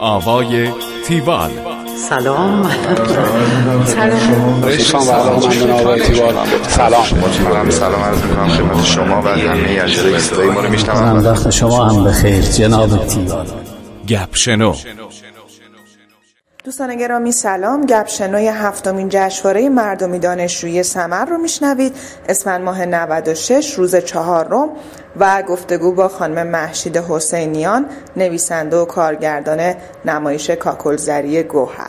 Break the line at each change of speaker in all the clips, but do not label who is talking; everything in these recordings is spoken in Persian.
آوای تیوال.
سلام.
سلام عرض می‌کنم خدمت شما و همه اجرای صدای ما رو میشنوم.
وقت شما هم بخیر جناب تیوال.
گپ شنو.
دوستان گرامی سلام. گپ شنوی 7مین جشنواره مردمی دانشجویی ثمر رو میشنوید. اسفند ماه 96 روز 4 و گفتگو با خانم مهشید حسینیان، نویسنده و کارگردان نمایش کاکلزری گوهر.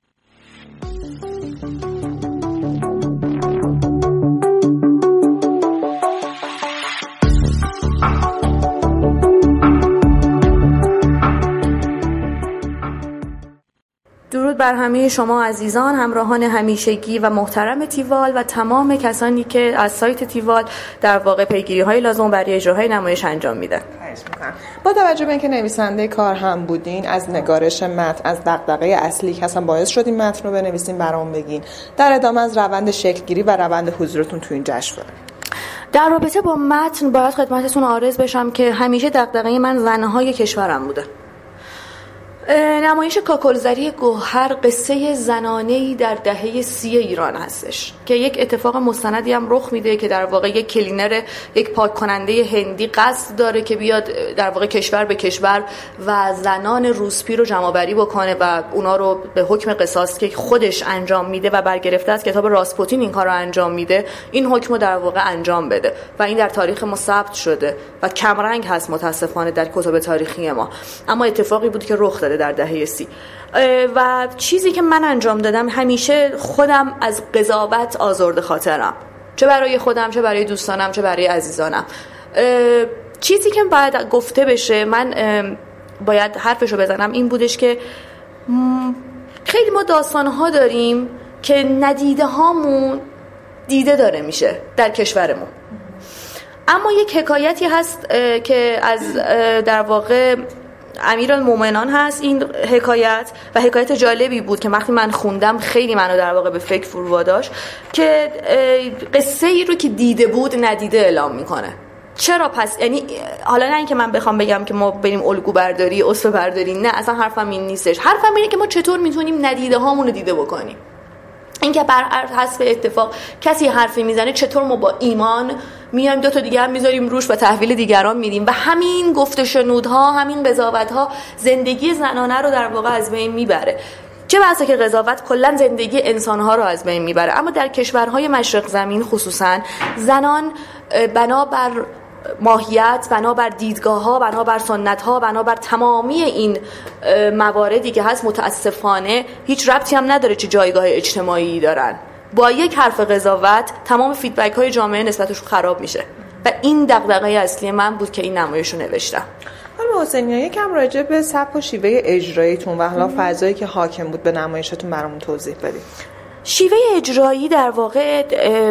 درود بر همه شما عزیزان، همراهان همیشگی و محترم تیوال و تمام کسانی که از سایت تیوال در واقع پیگیری‌های لازم برای اجراهای نمایش انجام میدن.
با توجه به اینکه نویسنده کار هم بودین، از نگارش متن، از دغدغه اصلی که اصلا باعث شد این متن رو بنویسین برام بگین. در ادامه از روند شکل‌گیری و روند حضورتون تو این جشنواره.
در رابطه با متن باید خدمتتون عارض بشم که همیشه دغدغه من زن‌های کشورم بوده. نمایش کاکلزری گوهر قصه زنانه‌ای در دهه 30 ایران هستش که یک اتفاق مستندی هم رخ میده که در واقع یک کلینر، یک پاک کننده هندی قصد داره که بیاد در واقع کشور به کشور و زنان روسپی رو جمع‌آوری بکنه و اونا رو به حکم قصاص که خودش انجام میده و برگرفته از کتاب راسپوتین این کار رو انجام میده، این حکم رو در واقع انجام بده و این در تاریخ ما ثبت شده و کمرنگ هست متاسفانه در کتب تاریخی ما، اما اتفاقی بود که رخ داده در دهه 30. و چیزی که من انجام دادم، همیشه خودم از قضاوت آزرده خاطرم، چه برای خودم، چه برای دوستانم، چه برای عزیزانم. چیزی که باید گفته بشه، من باید حرفشو بزنم، این بودش که خیلی ما داستانها داریم که ندیده هامون دیده داره میشه در کشورمون، اما یک حکایتی هست که از در واقع امیرالمومنان هست این حکایت، و حکایت جالبی بود که وقتی من خوندم خیلی منو در واقع به فکر فرو واداشت که قصه ای رو که دیده بود ندیده اعلام میکنه. چرا پس؟ یعنی حالا نه اینکه من بخوام بگم که ما بریم الگو برداری، اسوه برداری، نه، اصلا حرفم این نیستش. حرفم اینه که ما چطور میتونیم ندیده هامون رو دیده بکنیم. اینکه بر حسب اتفاق کسی حرفی میزنه، چطور ما با ایمان میایم دو تا دیگه هم میذاریم روش و تحویل دیگران میدیم و همین گفت و شنودها، همین قضاوت‌ها زندگی زنانه رو در واقع از بین میبره. چه بحثه که قضاوت کلا زندگی انسان‌ها رو از بین میبره، اما در کشورهای مشرق زمین خصوصا زنان بنابر ماهیت، بنابر دیدگاه‌ها، بنابر سنت‌ها، بنابر تمامی این مواردی که هست، متاسفانه هیچ ربطی هم نداره چه جایگاه اجتماعی دارن. با یک حرف قضاوت تمام فیدبک‌های جامعه نسبتش خراب میشه و این دغدغه اصلی من بود که این نمایش رو نوشتم.
خانم حسینیان، یکم راجع به سبک و شیوه اجراییتون و حالا فضایی که حاکم بود به نمایشتون برامون توضیح بدید.
شیوه اجرایی در واقع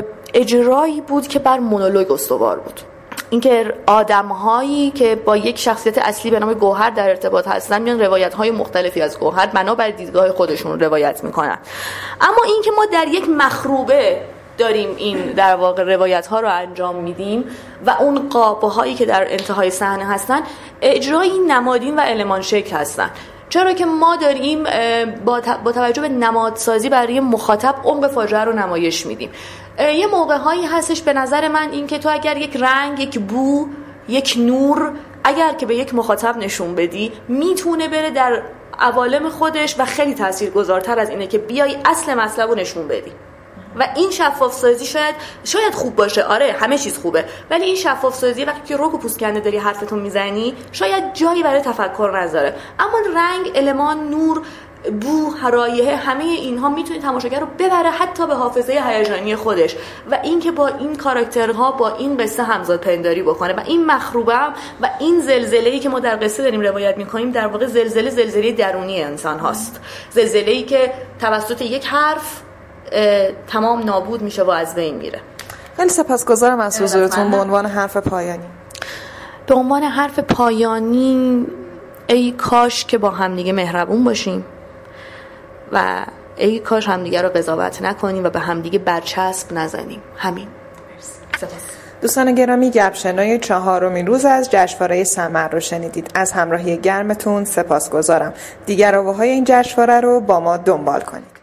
اجرایی بود که بر مونولوگ استوار بود. اینکه آدم‌هایی که با یک شخصیت اصلی به نام گوهر در ارتباط هستن میان روایت‌های مختلفی از گوهر بنابر دیدگاه خودشون روایت میکنن، اما اینکه ما در یک مخروبه داریم این در واقع روایت‌ها رو انجام میدیم و اون قابه‌هایی که در انتهای صحنه هستن اجرایی نمادین و المان شکل هستن، چرا که ما داریم با توجه به نمادسازی برای مخاطب عمق فاجعه رو نمایش میدیم. یه موقع‌هایی هستش به نظر من این که تو اگر یک رنگ، یک بو، یک نور اگر که به یک مخاطب نشون بدی، میتونه بره در عوالم خودش و خیلی تاثیرگذارتر از اینه که بیای اصل مطلب رو نشون بدی. و این شفاف سازی شاید خوب باشه، آره همه چیز خوبه، ولی این شفاف سازی وقتی که رک و پوست کنده داری حرفتون میزنی شاید جایی برای تفکر نذاره، اما رنگ، المان، نور، بو، رایحه، همه اینها میتونه تماشاگر رو ببره حتی به حافظه هیجانی خودش و اینکه با این کاراکترها با این قصه همزاد پنداری بکنه و این مخروبه هم و این زلزله‌ای که ما در قصه داریم روایت میکنیم در واقع زلزله درونی انسان هاست، زلزله‌ای که توسط یک حرف تمام نابود میشه و از بین میره.
خیلی سپاسگزارم از حضورتون. به عنوان حرف پایانی،
به عنوان حرف پایانی، ای کاش که با همدیگه مهربون باشیم و ای کاش همدیگه رو قضاوت نکنیم و به همدیگه برچسب نزنیم. همین.
دوستان گرامی، گپ شنوی 4مین روز از جشنواره ثمر رو شنیدید. از همراهی گرمتون سپاسگزارم. دیگر آواهای این جشنواره رو با ما دنبال کنید.